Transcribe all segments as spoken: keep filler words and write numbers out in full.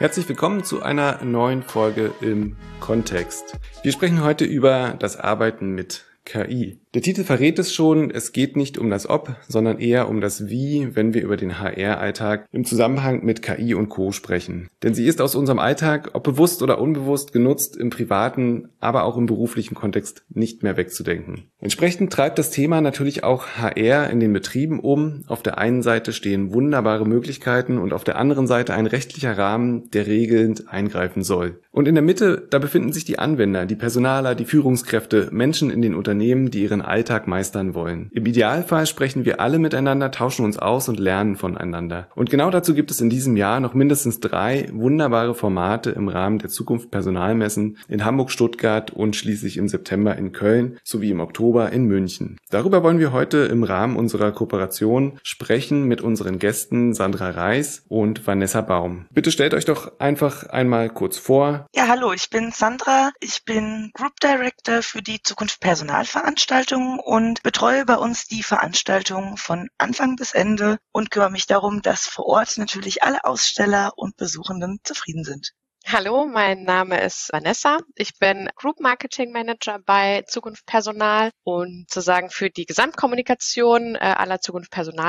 Herzlich willkommen zu einer neuen Folge im Kontext. Wir sprechen heute über das Arbeiten mit K I. Der Titel verrät es schon, es geht nicht um das Ob, sondern eher um das Wie, wenn wir über den H R-Alltag im Zusammenhang mit K I und Co. sprechen. Denn sie ist aus unserem Alltag, ob bewusst oder unbewusst genutzt, im privaten, aber auch im beruflichen Kontext nicht mehr wegzudenken. Entsprechend treibt das Thema natürlich auch H R in den Betrieben um. Auf der einen Seite stehen wunderbare Möglichkeiten und auf der anderen Seite ein rechtlicher Rahmen, der regelnd eingreifen soll. Und in der Mitte, da befinden sich die Anwender, die Personaler, die Führungskräfte, Menschen in den Unternehmen, die ihren Alltag meistern wollen. Im Idealfall sprechen wir alle miteinander, tauschen uns aus und lernen voneinander. Und genau dazu gibt es in diesem Jahr noch mindestens drei wunderbare Formate im Rahmen der Zukunft Personalmessen in Hamburg, Stuttgart und schließlich im September in Köln sowie im Oktober in München. Darüber wollen wir heute im Rahmen unserer Kooperation sprechen mit unseren Gästen Sandra Reis und Vanessa Baum. Bitte stellt euch doch einfach einmal kurz vor. Ja, hallo, ich bin Sandra. Ich bin Group Director für die Zukunft Personalveranstaltungen und betreue bei uns die Veranstaltungen von Anfang bis Ende und kümmere mich darum, dass vor Ort natürlich alle Aussteller und Besuchenden zufrieden sind. Hallo, mein Name ist Vanessa. Ich bin Group Marketing Manager bei Zukunft Personal und sozusagen für die Gesamtkommunikation äh, aller Zukunft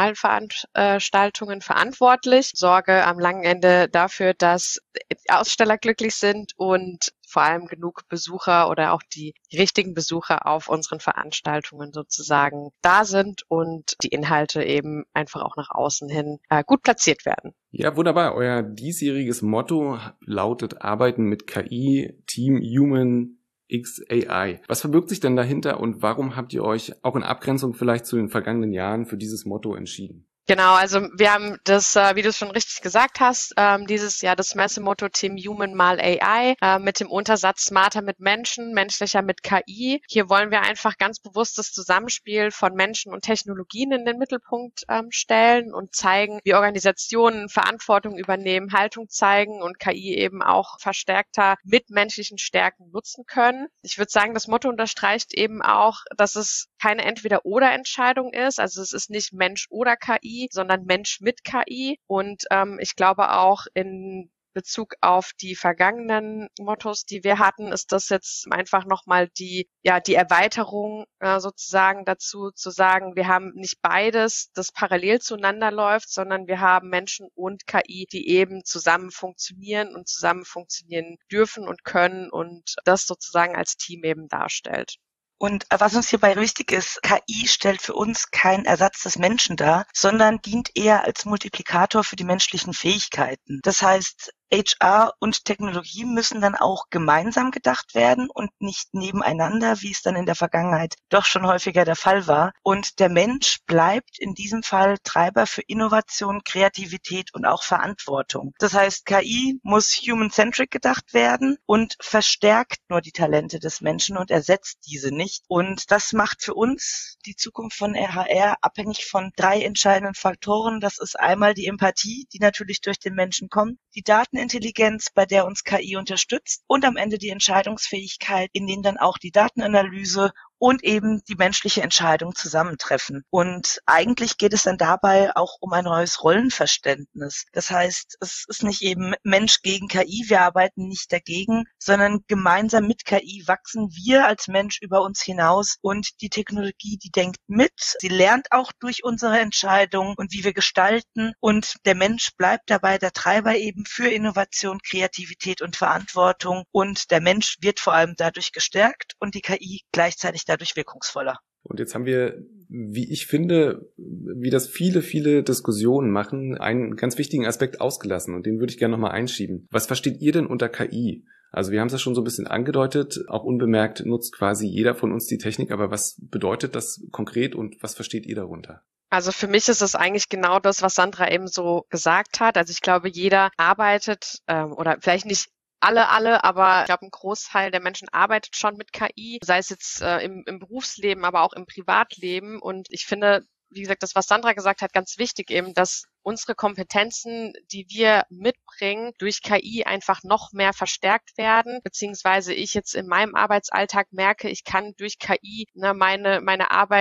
Personalveranstaltungen verantwortlich. Sorge am langen Ende dafür, dass Aussteller glücklich sind und vor allem genug Besucher oder auch die richtigen Besucher auf unseren Veranstaltungen sozusagen da sind und die Inhalte eben einfach auch nach außen hin äh, gut platziert werden. Ja, wunderbar. Euer diesjähriges Motto lautet Arbeiten mit K I, Team Human X A I. Was verbirgt sich denn dahinter und warum habt ihr euch auch in Abgrenzung vielleicht zu den vergangenen Jahren für dieses Motto entschieden? Genau, also wir haben das, wie du es schon richtig gesagt hast, dieses Jahr das Messemotto Team Human mal A I mit dem Untersatz Smarter mit Menschen, menschlicher mit K I. Hier wollen wir einfach ganz bewusst das Zusammenspiel von Menschen und Technologien in den Mittelpunkt stellen und zeigen, wie Organisationen Verantwortung übernehmen, Haltung zeigen und K I eben auch verstärkter mit menschlichen Stärken nutzen können. Ich würde sagen, das Motto unterstreicht eben auch, dass es keine Entweder-oder-Entscheidung ist. Also es ist nicht Mensch oder K I, sondern Mensch mit K I. Und ähm, ich glaube auch in Bezug auf die vergangenen Mottos, die wir hatten, ist das jetzt einfach nochmal die, ja, die Erweiterung äh, sozusagen dazu zu sagen, wir haben nicht beides, das parallel zueinander läuft, sondern wir haben Menschen und K I, die eben zusammen funktionieren und zusammen funktionieren dürfen und können und das sozusagen als Team eben darstellt. Und was uns hierbei wichtig ist, K I stellt für uns keinen Ersatz des Menschen dar, sondern dient eher als Multiplikator für die menschlichen Fähigkeiten. Das heißt, H R und Technologie müssen dann auch gemeinsam gedacht werden und nicht nebeneinander, wie es dann in der Vergangenheit doch schon häufiger der Fall war. Und der Mensch bleibt in diesem Fall Treiber für Innovation, Kreativität und auch Verantwortung. Das heißt, K I muss human-centric gedacht werden und verstärkt nur die Talente des Menschen und ersetzt diese nicht. Und das macht für uns die Zukunft von H R abhängig von drei entscheidenden Faktoren. Das ist einmal die Empathie, die natürlich durch den Menschen kommt, die Datenintelligenz, bei der uns K I unterstützt und am Ende die Entscheidungsfähigkeit, in denen dann auch die Datenanalyse und eben die menschliche Entscheidung zusammentreffen. Und eigentlich geht es dann dabei auch um ein neues Rollenverständnis. Das heißt, es ist nicht eben Mensch gegen K I, wir arbeiten nicht dagegen, sondern gemeinsam mit K I wachsen wir als Mensch über uns hinaus und die Technologie, die denkt mit, sie lernt auch durch unsere Entscheidungen und wie wir gestalten und der Mensch bleibt dabei der Treiber eben für Innovation, Kreativität und Verantwortung und der Mensch wird vor allem dadurch gestärkt und die K I gleichzeitig dadurch wirkungsvoller. Und jetzt haben wir, wie ich finde, wie das viele, viele Diskussionen machen, einen ganz wichtigen Aspekt ausgelassen und den würde ich gerne nochmal einschieben. Was versteht ihr denn unter K I? Also wir haben es ja schon so ein bisschen angedeutet, auch unbemerkt nutzt quasi jeder von uns die Technik, aber was bedeutet das konkret und was versteht ihr darunter? Also für mich ist es eigentlich genau das, was Sandra eben so gesagt hat. Also ich glaube, jeder arbeitet ähm, oder vielleicht nicht alle, alle, aber ich glaube, ein Großteil der Menschen arbeitet schon mit K I, sei es jetzt äh, im, im Berufsleben, aber auch im Privatleben. Und ich finde, wie gesagt, das, was Sandra gesagt hat, ganz wichtig eben, dass unsere Kompetenzen, die wir mitbringen, durch K I einfach noch mehr verstärkt werden, beziehungsweise ich jetzt in meinem Arbeitsalltag merke, ich kann durch K I ne, meine meine Arbeit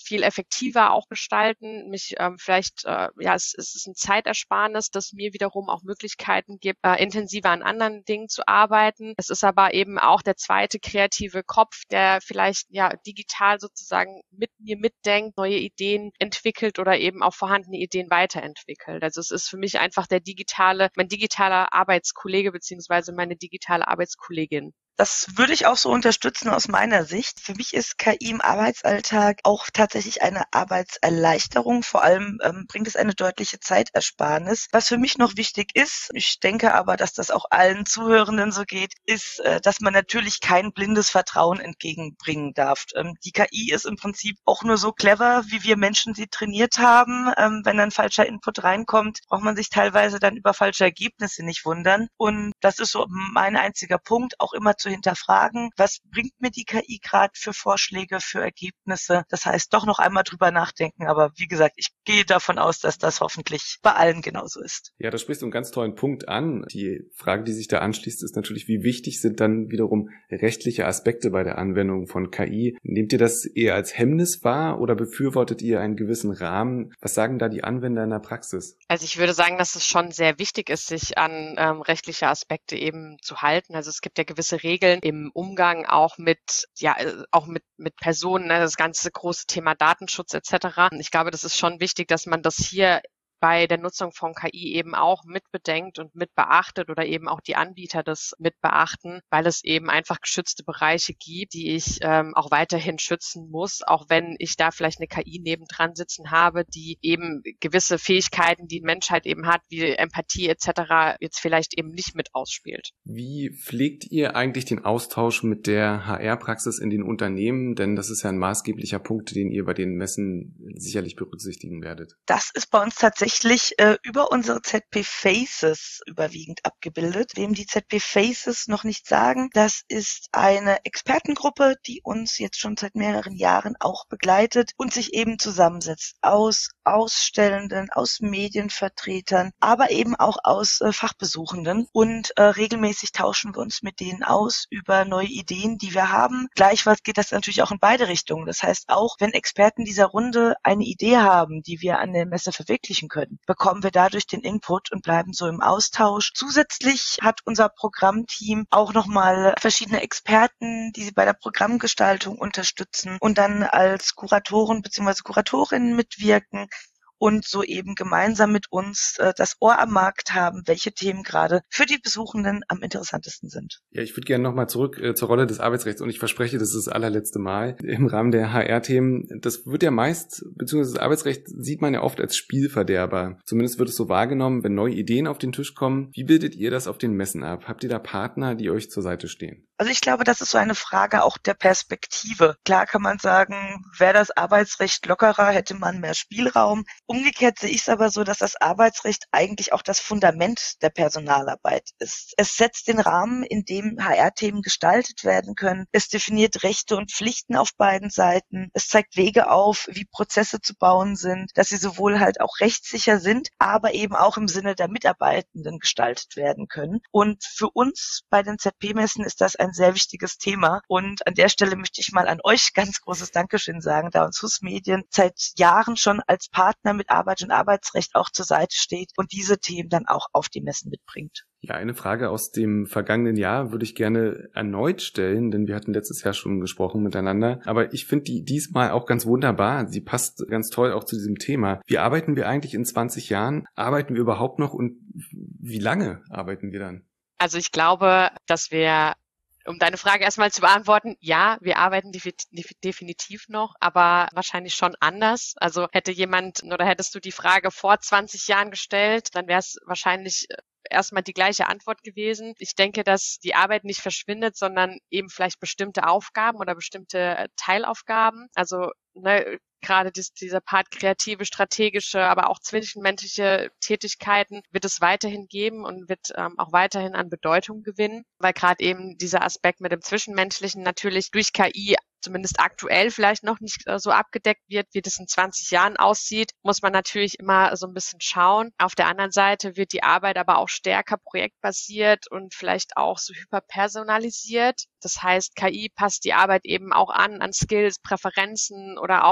viel effektiver auch gestalten, mich ähm, vielleicht, äh, ja, es, es ist ein Zeitersparnis, das mir wiederum auch Möglichkeiten gibt, äh, intensiver an anderen Dingen zu arbeiten. Es ist aber eben auch der zweite kreative Kopf, der vielleicht ja digital sozusagen mit mir mitdenkt, neue Ideen entwickelt oder eben auch vorhandene Ideen weiterentwickelt. Also es ist für mich einfach der digitale, mein digitaler Arbeitskollege beziehungsweise meine digitale Arbeitskollegin. Das würde ich auch so unterstützen aus meiner Sicht. Für mich ist K I im Arbeitsalltag auch tatsächlich eine Arbeitserleichterung. Vor allem ähm, bringt es eine deutliche Zeitersparnis. Was für mich noch wichtig ist, ich denke aber, dass das auch allen Zuhörenden so geht, ist, äh, dass man natürlich kein blindes Vertrauen entgegenbringen darf. Ähm, die K I ist im Prinzip auch nur so clever, wie wir Menschen sie trainiert haben. Ähm, wenn dann falscher Input reinkommt, braucht man sich teilweise dann über falsche Ergebnisse nicht wundern. Und das ist so mein einziger Punkt, auch immer zu hinterfragen, was bringt mir die K I gerade für Vorschläge, für Ergebnisse. Das heißt, doch noch einmal drüber nachdenken. Aber wie gesagt, ich gehe davon aus, dass das hoffentlich bei allen genauso ist. Ja, da sprichst du einen ganz tollen Punkt an. Die Frage, die sich da anschließt, ist natürlich, wie wichtig sind dann wiederum rechtliche Aspekte bei der Anwendung von K I? Nehmt ihr das eher als Hemmnis wahr oder befürwortet ihr einen gewissen Rahmen? Was sagen da die Anwender in der Praxis? Also ich würde sagen, dass es schon sehr wichtig ist, sich an ähm, rechtliche Aspekte eben zu halten. Also es gibt ja gewisse Regeln im Umgang auch mit, ja, auch mit, mit Personen, ne, das ganze große Thema Datenschutz et cetera. Ich glaube, das ist schon wichtig, dass man das hier bei der Nutzung von K I eben auch mitbedenkt und mitbeachtet oder eben auch die Anbieter das mitbeachten, weil es eben einfach geschützte Bereiche gibt, die ich ähm, auch weiterhin schützen muss, auch wenn ich da vielleicht eine K I nebendran sitzen habe, die eben gewisse Fähigkeiten, die ein Mensch halt eben hat, wie Empathie et cetera, jetzt vielleicht eben nicht mit ausspielt. Wie pflegt ihr eigentlich den Austausch mit der H R-Praxis in den Unternehmen? Denn das ist ja ein maßgeblicher Punkt, den ihr bei den Messen sicherlich berücksichtigen werdet. Das ist bei uns tatsächlich äh, über unsere Z P Faces überwiegend abgebildet. Wem die Z P Faces noch nicht sagen, das ist eine Expertengruppe, die uns jetzt schon seit mehreren Jahren auch begleitet und sich eben zusammensetzt aus Ausstellenden, aus Medienvertretern, aber eben auch aus äh, Fachbesuchenden. Und äh, regelmäßig tauschen wir uns mit denen aus über neue Ideen, die wir haben. Gleichfalls geht das natürlich auch in beide Richtungen. Das heißt, auch wenn Experten dieser Runde eine Idee haben, die wir an der Messe verwirklichen können, bekommen wir dadurch den Input und bleiben so im Austausch. Zusätzlich hat unser Programmteam auch nochmal verschiedene Experten, die sie bei der Programmgestaltung unterstützen und dann als Kuratoren bzw. Kuratorinnen mitwirken und so eben gemeinsam mit uns äh, das Ohr am Markt haben, welche Themen gerade für die Besuchenden am interessantesten sind. Ja, ich würde gerne nochmal zurück äh, zur Rolle des Arbeitsrechts und ich verspreche, das ist das allerletzte Mal im Rahmen der H R-Themen. Das wird ja meist, beziehungsweise das Arbeitsrecht sieht man ja oft als Spielverderber. Zumindest wird es so wahrgenommen, wenn neue Ideen auf den Tisch kommen. Wie bildet ihr das auf den Messen ab? Habt ihr da Partner, die euch zur Seite stehen? Also ich glaube, das ist so eine Frage auch der Perspektive. Klar kann man sagen, wäre das Arbeitsrecht lockerer, hätte man mehr Spielraum. Umgekehrt sehe ich es aber so, dass das Arbeitsrecht eigentlich auch das Fundament der Personalarbeit ist. Es setzt den Rahmen, in dem H R-Themen gestaltet werden können. Es definiert Rechte und Pflichten auf beiden Seiten. Es zeigt Wege auf, wie Prozesse zu bauen sind, dass sie sowohl halt auch rechtssicher sind, aber eben auch im Sinne der Mitarbeitenden gestaltet werden können. Und für uns bei den Z P-Messen ist das ein sehr wichtiges Thema. Und an der Stelle möchte ich mal an euch ganz großes Dankeschön sagen, da uns H U S Medien seit Jahren schon als Partner mit Arbeit und Arbeitsrecht auch zur Seite steht und diese Themen dann auch auf die Messen mitbringt. Ja, eine Frage aus dem vergangenen Jahr würde ich gerne erneut stellen, denn wir hatten letztes Jahr schon gesprochen miteinander. Aber ich finde die diesmal auch ganz wunderbar. Sie passt ganz toll auch zu diesem Thema. Wie arbeiten wir eigentlich in zwanzig Jahren? Arbeiten wir überhaupt noch und wie lange arbeiten wir dann? Also ich glaube, dass wir Um deine Frage erstmal zu beantworten, ja, wir arbeiten definitiv noch, aber wahrscheinlich schon anders. Also hätte jemand oder hättest du die Frage vor zwanzig Jahren gestellt, dann wäre es wahrscheinlich erstmal die gleiche Antwort gewesen. Ich denke, dass die Arbeit nicht verschwindet, sondern eben vielleicht bestimmte Aufgaben oder bestimmte Teilaufgaben. Also ne, gerade dies, dieser Part kreative, strategische, aber auch zwischenmenschliche Tätigkeiten wird es weiterhin geben und wird ähm, auch weiterhin an Bedeutung gewinnen, weil gerade eben dieser Aspekt mit dem Zwischenmenschlichen natürlich durch K I zumindest aktuell vielleicht noch nicht äh, so abgedeckt wird, wie das in zwanzig Jahren aussieht, muss man natürlich immer so ein bisschen schauen. Auf der anderen Seite wird die Arbeit aber auch stärker projektbasiert und vielleicht auch so hyperpersonalisiert. Das heißt, K I passt die Arbeit eben auch an, an Skills, Präferenzen oder auch das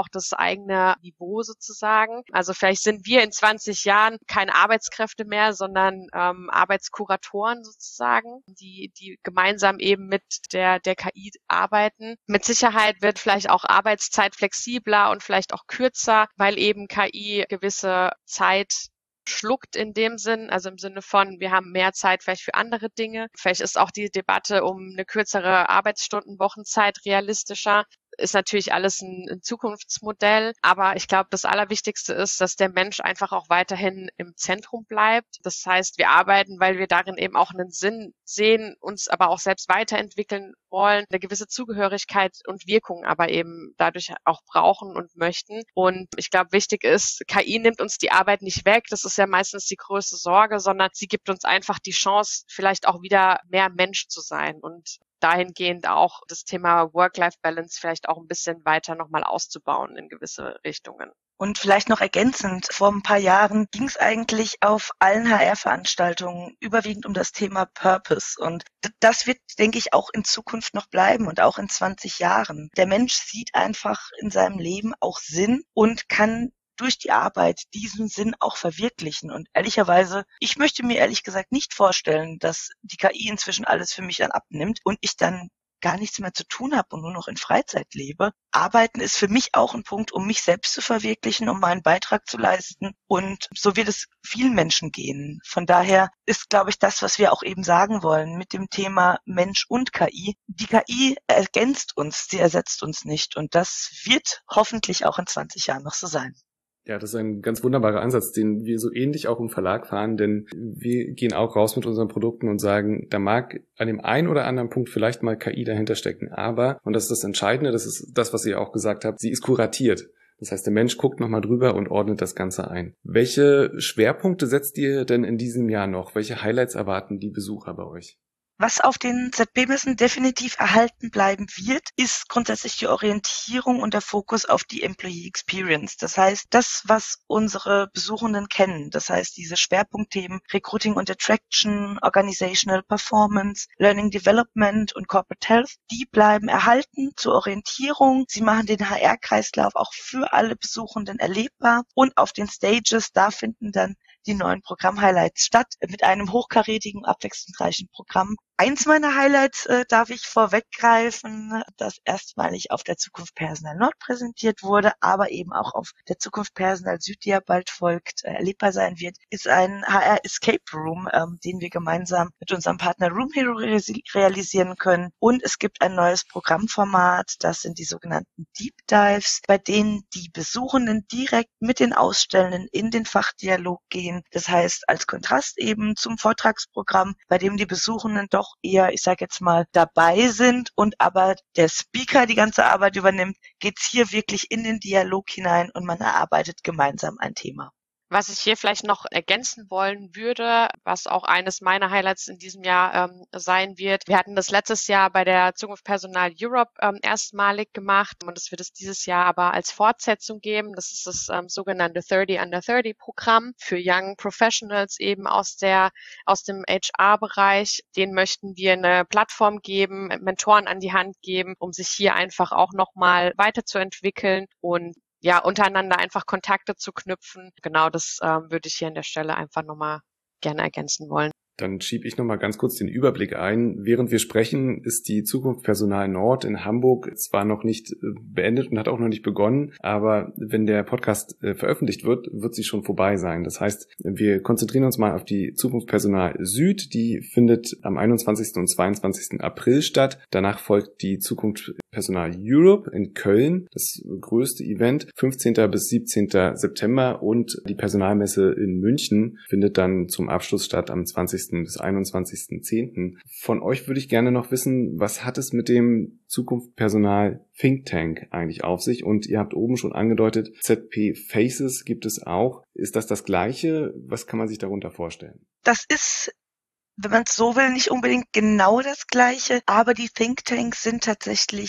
eigene Niveau sozusagen. Also vielleicht sind wir in zwanzig Jahren keine Arbeitskräfte mehr, sondern ähm, Arbeitskuratoren sozusagen, die, die gemeinsam eben mit der, der K I arbeiten. Mit Sicherheit wird vielleicht auch Arbeitszeit flexibler und vielleicht auch kürzer, weil eben K I gewisse Zeit schluckt in dem Sinn, also im Sinne von, wir haben mehr Zeit vielleicht für andere Dinge. Vielleicht ist auch die Debatte um eine kürzere Arbeitsstundenwochenzeit realistischer. Ist natürlich alles ein, ein Zukunftsmodell, aber ich glaube, das Allerwichtigste ist, dass der Mensch einfach auch weiterhin im Zentrum bleibt. Das heißt, wir arbeiten, weil wir darin eben auch einen Sinn sehen, uns aber auch selbst weiterentwickeln wollen, eine gewisse Zugehörigkeit und Wirkung aber eben dadurch auch brauchen und möchten. Und ich glaube, wichtig ist, K I nimmt uns die Arbeit nicht weg. Das ist ja meistens die größte Sorge, sondern sie gibt uns einfach die Chance, vielleicht auch wieder mehr Mensch zu sein und dahingehend auch das Thema Work-Life-Balance vielleicht auch ein bisschen weiter nochmal auszubauen in gewisse Richtungen. Und vielleicht noch ergänzend, vor ein paar Jahren ging es eigentlich auf allen H R-Veranstaltungen überwiegend um das Thema Purpose. Und das wird, denke ich, auch in Zukunft noch bleiben und auch in zwanzig Jahren. Der Mensch sieht einfach in seinem Leben auch Sinn und kann durch die Arbeit diesen Sinn auch verwirklichen. Und ehrlicherweise, ich möchte mir ehrlich gesagt nicht vorstellen, dass die K I inzwischen alles für mich dann abnimmt und ich dann gar nichts mehr zu tun habe und nur noch in Freizeit lebe. Arbeiten ist für mich auch ein Punkt, um mich selbst zu verwirklichen, um meinen Beitrag zu leisten. Und so wird es vielen Menschen gehen. Von daher ist, glaube ich, das, was wir auch eben sagen wollen mit dem Thema Mensch und K I. Die K I ergänzt uns, sie ersetzt uns nicht. Und das wird hoffentlich auch in zwanzig Jahren noch so sein. Ja, das ist ein ganz wunderbarer Ansatz, den wir so ähnlich auch im Verlag fahren, denn wir gehen auch raus mit unseren Produkten und sagen, da mag an dem einen oder anderen Punkt vielleicht mal K I dahinter stecken, aber, und das ist das Entscheidende, das ist das, was ihr auch gesagt habt, sie ist kuratiert. Das heißt, der Mensch guckt nochmal drüber und ordnet das Ganze ein. Welche Schwerpunkte setzt ihr denn in diesem Jahr noch? Welche Highlights erwarten die Besucher bei euch? Was auf den Z B-Messen definitiv erhalten bleiben wird, ist grundsätzlich die Orientierung und der Fokus auf die Employee Experience. Das heißt, das, was unsere Besuchenden kennen, das heißt diese Schwerpunktthemen Recruiting und Attraction, Organizational Performance, Learning Development und Corporate Health, die bleiben erhalten zur Orientierung. Sie machen den H R-Kreislauf auch für alle Besuchenden erlebbar und auf den Stages, da finden dann die neuen Programm-Highlights statt, mit einem hochkarätigen, abwechslungsreichen Programm. Eins meiner Highlights äh, darf ich vorweggreifen, das erstmalig auf der Zukunft Personal Nord präsentiert wurde, aber eben auch auf der Zukunft Personal Süd, die ja bald folgt, äh, erlebbar sein wird, ist ein H R Escape Room, ähm, den wir gemeinsam mit unserem Partner Room Hero realisieren können. Und es gibt ein neues Programmformat, das sind die sogenannten Deep Dives, bei denen die Besuchenden direkt mit den Ausstellenden in den Fachdialog gehen. Das heißt, als Kontrast eben zum Vortragsprogramm, bei dem die Besuchenden doch eher, ich sage jetzt mal, dabei sind und aber der Speaker die ganze Arbeit übernimmt, geht's hier wirklich in den Dialog hinein und man erarbeitet gemeinsam ein Thema. Was ich hier vielleicht noch ergänzen wollen würde, was auch eines meiner Highlights in diesem Jahr ähm, sein wird. Wir hatten das letztes Jahr bei der Zukunft Personal Europe ähm, erstmalig gemacht und es wird es dieses Jahr aber als Fortsetzung geben. Das ist das ähm, sogenannte thirty under thirty Programm für Young Professionals eben aus der aus dem H R-Bereich. Denen möchten wir eine Plattform geben, Mentoren an die Hand geben, um sich hier einfach auch nochmal weiterzuentwickeln und ja, untereinander einfach Kontakte zu knüpfen. Genau, das ähm, würde ich hier an der Stelle einfach nochmal gerne ergänzen wollen. Dann schiebe ich nochmal ganz kurz den Überblick ein. Während wir sprechen, ist die Zukunft Personal Nord in Hamburg zwar noch nicht beendet und hat auch noch nicht begonnen, aber wenn der Podcast äh, veröffentlicht wird, wird sie schon vorbei sein. Das heißt, wir konzentrieren uns mal auf die Zukunft Personal Süd. Die findet am einundzwanzigsten und zweiundzwanzigsten April statt. Danach folgt die Zukunft Personal Europe in Köln, das größte Event, fünfzehnten bis siebzehnten September, und die Personalmesse in München findet dann zum Abschluss statt am zwanzigsten bis einundzwanzigsten zehnten Von euch würde ich gerne noch wissen, was hat es mit dem Zukunft Personal Think Tank eigentlich auf sich? Und ihr habt oben schon angedeutet, Z P Faces gibt es auch. Ist das das Gleiche? Was kann man sich darunter vorstellen? Das ist, wenn man es so will, nicht unbedingt genau das Gleiche, aber die Think Tanks sind tatsächlich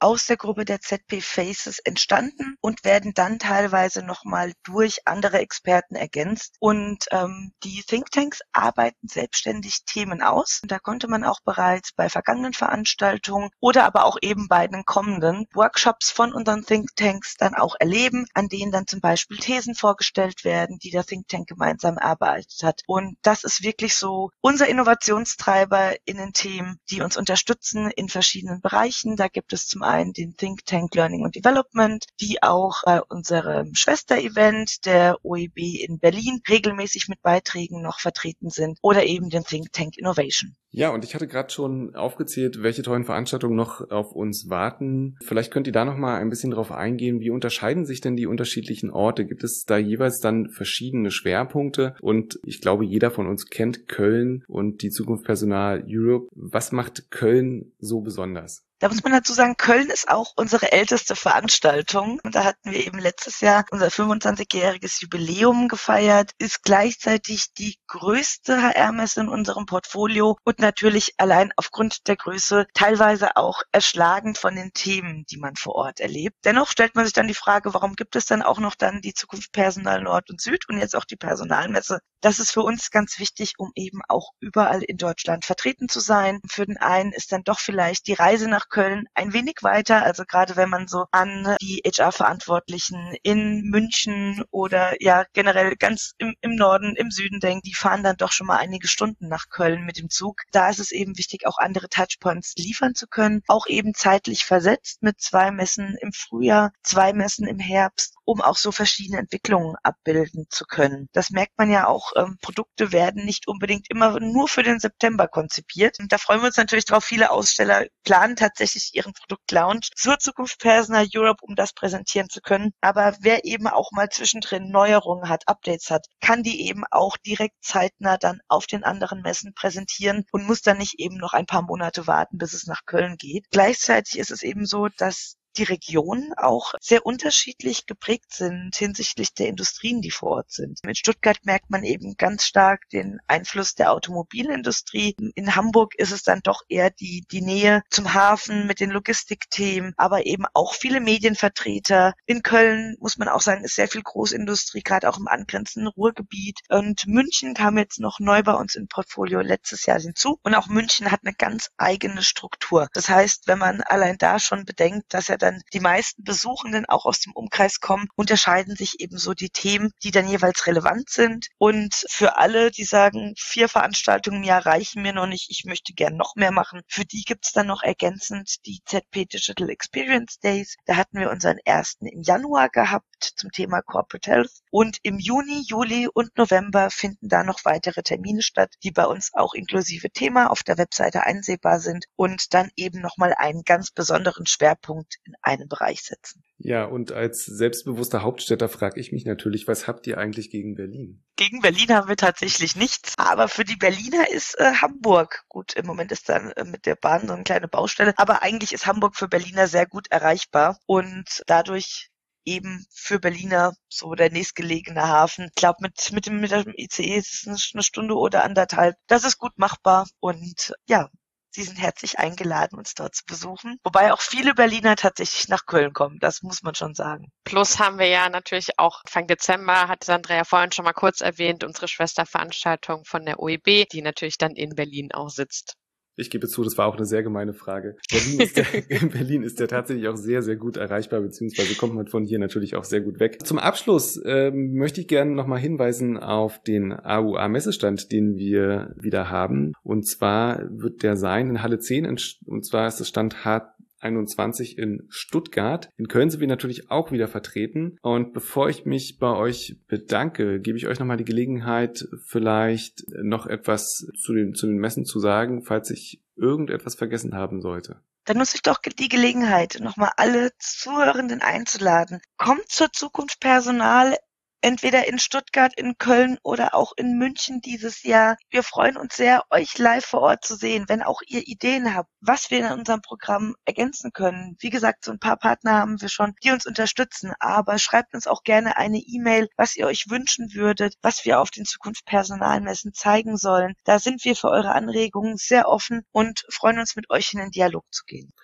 aus der Gruppe der Z P Faces entstanden und werden dann teilweise nochmal durch andere Experten ergänzt. Und ähm, die Thinktanks arbeiten selbstständig Themen aus. Und da konnte man auch bereits bei vergangenen Veranstaltungen oder aber auch eben bei den kommenden Workshops von unseren Thinktanks dann auch erleben, an denen dann zum Beispiel Thesen vorgestellt werden, die der Think Tank gemeinsam erarbeitet hat. Und das ist wirklich so unser Innovationstreiber in den Themen, die uns unterstützen in verschiedenen Bereichen. Da gibt es zum einen den Think Tank Learning and Development, die auch bei unserem Schwester-Event der O E B in Berlin regelmäßig mit Beiträgen noch vertreten sind, oder eben den Think Tank Innovation. Ja, und ich hatte gerade schon aufgezählt, welche tollen Veranstaltungen noch auf uns warten. Vielleicht könnt ihr da noch mal ein bisschen drauf eingehen. Wie unterscheiden sich denn die unterschiedlichen Orte? Gibt es da jeweils dann verschiedene Schwerpunkte? Und ich glaube, jeder von uns kennt Köln und die Zukunft Personal Europe. Was macht Köln so besonders? Da muss man dazu sagen, Köln ist auch unsere älteste Veranstaltung. Und da hatten wir eben letztes Jahr unser fünfundzwanzigjähriges Jubiläum gefeiert, ist gleichzeitig die größte H R-Messe in unserem Portfolio und natürlich allein aufgrund der Größe teilweise auch erschlagend von den Themen, die man vor Ort erlebt. Dennoch stellt man sich dann die Frage, warum gibt es dann auch noch dann die Zukunft Personal Nord und Süd und jetzt auch die Personalmesse? Das ist für uns ganz wichtig, um eben auch überall in Deutschland vertreten zu sein. Für den einen ist dann doch vielleicht die Reise nach Köln ein wenig weiter, also gerade wenn man so an die H R-Verantwortlichen in München oder ja generell ganz im, im Norden, im Süden denkt, die fahren dann doch schon mal einige Stunden nach Köln mit dem Zug. Da ist es eben wichtig, auch andere Touchpoints liefern zu können, auch eben zeitlich versetzt mit zwei Messen im Frühjahr, zwei Messen im Herbst, um auch so verschiedene Entwicklungen abbilden zu können. Das merkt man ja auch, ähm, Produkte werden nicht unbedingt immer nur für den September konzipiert. Und da freuen wir uns natürlich drauf. Viele Aussteller planen tatsächlich ihren Produktlaunch zur Zukunft Personal Europe, um das präsentieren zu können. Aber wer eben auch mal zwischendrin Neuerungen hat, Updates hat, kann die eben auch direkt zeitnah dann auf den anderen Messen präsentieren und muss dann nicht eben noch ein paar Monate warten, bis es nach Köln geht. Gleichzeitig ist es eben so, dass die Regionen auch sehr unterschiedlich geprägt sind hinsichtlich der Industrien, die vor Ort sind. In Stuttgart merkt man eben ganz stark den Einfluss der Automobilindustrie. In Hamburg ist es dann doch eher die, die Nähe zum Hafen mit den Logistikthemen, aber eben auch viele Medienvertreter. In Köln, muss man auch sagen, ist sehr viel Großindustrie, gerade auch im angrenzenden Ruhrgebiet. Und München kam jetzt noch neu bei uns im Portfolio letztes Jahr hinzu. Und auch München hat eine ganz eigene Struktur. Das heißt, wenn man allein da schon bedenkt, dass ja dann die meisten Besuchenden auch aus dem Umkreis kommen, unterscheiden sich eben so die Themen, die dann jeweils relevant sind. Und für alle, die sagen, vier Veranstaltungen im Jahr reichen mir noch nicht, ich möchte gern noch mehr machen, für die gibt's dann noch ergänzend die Z P Digital Experience Days. Da hatten wir unseren ersten im Januar gehabt zum Thema Corporate Health. Und im Juni, Juli und November finden da noch weitere Termine statt, die bei uns auch inklusive Thema auf der Webseite einsehbar sind und dann eben nochmal einen ganz besonderen Schwerpunkt in einem Bereich setzen. Ja, und als selbstbewusster Hauptstädter frage ich mich natürlich, was habt ihr eigentlich gegen Berlin? Gegen Berlin haben wir tatsächlich nichts, aber für die Berliner ist äh, Hamburg gut. Im Moment ist dann äh, mit der Bahn so eine kleine Baustelle, aber eigentlich ist Hamburg für Berliner sehr gut erreichbar und dadurch eben für Berliner so der nächstgelegene Hafen. Ich glaube, mit, mit dem, mit dem I C E ist es eine Stunde oder anderthalb. Das ist gut machbar und ja, Sie sind herzlich eingeladen, uns dort zu besuchen. Wobei auch viele Berliner tatsächlich nach Köln kommen. Das muss man schon sagen. Plus haben wir ja natürlich auch Anfang Dezember, hat Sandra ja vorhin schon mal kurz erwähnt, unsere Schwesterveranstaltung von der O E B, die natürlich dann in Berlin auch sitzt. Ich gebe zu, das war auch eine sehr gemeine Frage. Berlin ist, der, Berlin ist ja tatsächlich auch sehr, sehr gut erreichbar, beziehungsweise kommt man von hier natürlich auch sehr gut weg. Zum Abschluss ähm, möchte ich gerne nochmal hinweisen auf den A U A-Messestand, den wir wieder haben. Und zwar wird der sein in Halle zehn, und zwar ist das Stand H einundzwanzig in Stuttgart. In Köln sind wir natürlich auch wieder vertreten. Und bevor ich mich bei euch bedanke, gebe ich euch nochmal die Gelegenheit, vielleicht noch etwas zu den, zu den Messen zu sagen, falls ich irgendetwas vergessen haben sollte. Dann nutze ich doch die Gelegenheit, nochmal alle Zuhörenden einzuladen. Kommt zur Zukunft Personal, entweder in Stuttgart, in Köln oder auch in München dieses Jahr. Wir freuen uns sehr, euch live vor Ort zu sehen, wenn auch ihr Ideen habt, was wir in unserem Programm ergänzen können. Wie gesagt, so ein paar Partner haben wir schon, die uns unterstützen, aber schreibt uns auch gerne eine E-Mail, was ihr euch wünschen würdet, was wir auf den Zukunft Personalmessen zeigen sollen. Da sind wir für eure Anregungen sehr offen und freuen uns, mit euch in den Dialog zu gehen.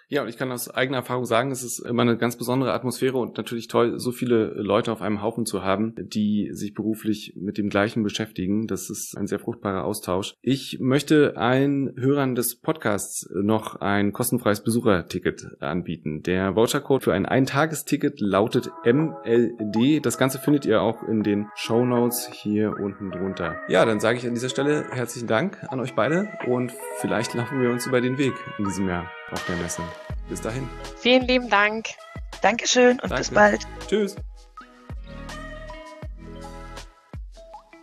Ja, und ich kann aus eigener Erfahrung sagen, es ist immer eine ganz besondere Atmosphäre und natürlich toll, so viele Leute auf einem Haufen zu haben, die sich beruflich mit dem Gleichen beschäftigen. Das ist ein sehr fruchtbarer Austausch. Ich möchte allen Hörern des Podcasts noch ein kostenfreies Besucherticket anbieten. Der Vouchercode für ein Eintagesticket lautet M L D. Das Ganze findet ihr auch in den Shownotes hier unten drunter. Ja, dann sage ich an dieser Stelle herzlichen Dank an euch beide und vielleicht laufen wir uns über den Weg in diesem Jahr auf der Messe. Bis dahin. Vielen lieben Dank. Dankeschön und Danke. bis bald. Tschüss.